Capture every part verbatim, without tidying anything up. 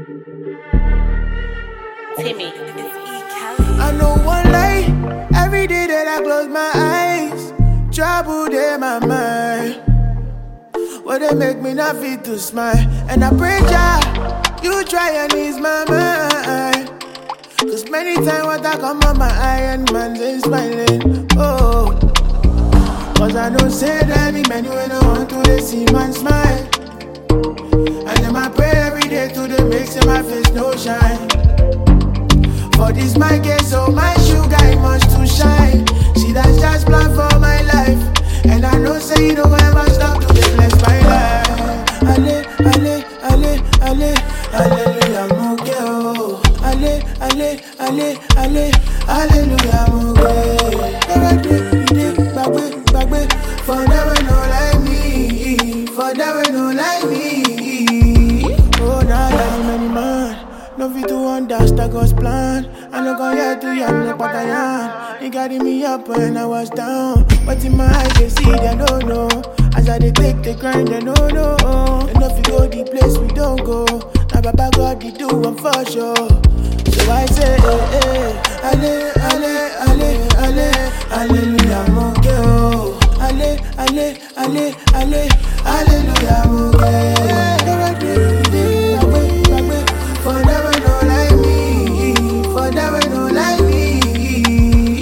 Timmy, it's E. Kelly. I know one lie, every day that I close my eyes, trouble in my mind. What they make me not feel to smile. And I pray Jah, you try and ease my mind. Cause many times what I come on my eye and man's ain't smiling. Oh, cause I don't say that me many when I want to they see man smile. And then I pray every day to the makes in my face no shine. For this my case, so my sugar it must to shine. See that's just plan for my life. And I know say you don't ever stop to the bless my life. Ale, ale, ale, ale, hallelujah, mon Dieu. Ale, ale, ale, ale, hallelujah, mon Dieu. Bagwe, bagwe, for never know like me, for never know like me. Oh, now like many man. No fit to understand God's plan. I no go here to yam like what I am. He carry me up when I was down, but in my eyes they see they don't know. As I they take the grind they don't know. And if you go the place we don't go, now Baba God they do one for sure. So I say, eh, eh, ale, ale, ale, ale, hallelujah, mon Dieu. Ale, ale, ale, ale, hallelujah, mon Dieu. For never know like me, for never know like me.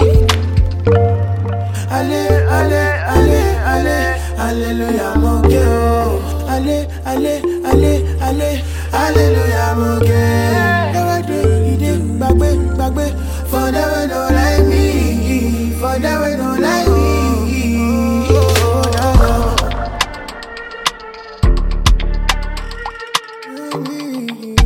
Ale, ale, ale, ale, hallelujah, mon Dieu. Ale, ale, ale, ale, hallelujah, mon Dieu. Never do, he did, bagwe, bagwe. For never know like me, for never know like me. Oh, no, no.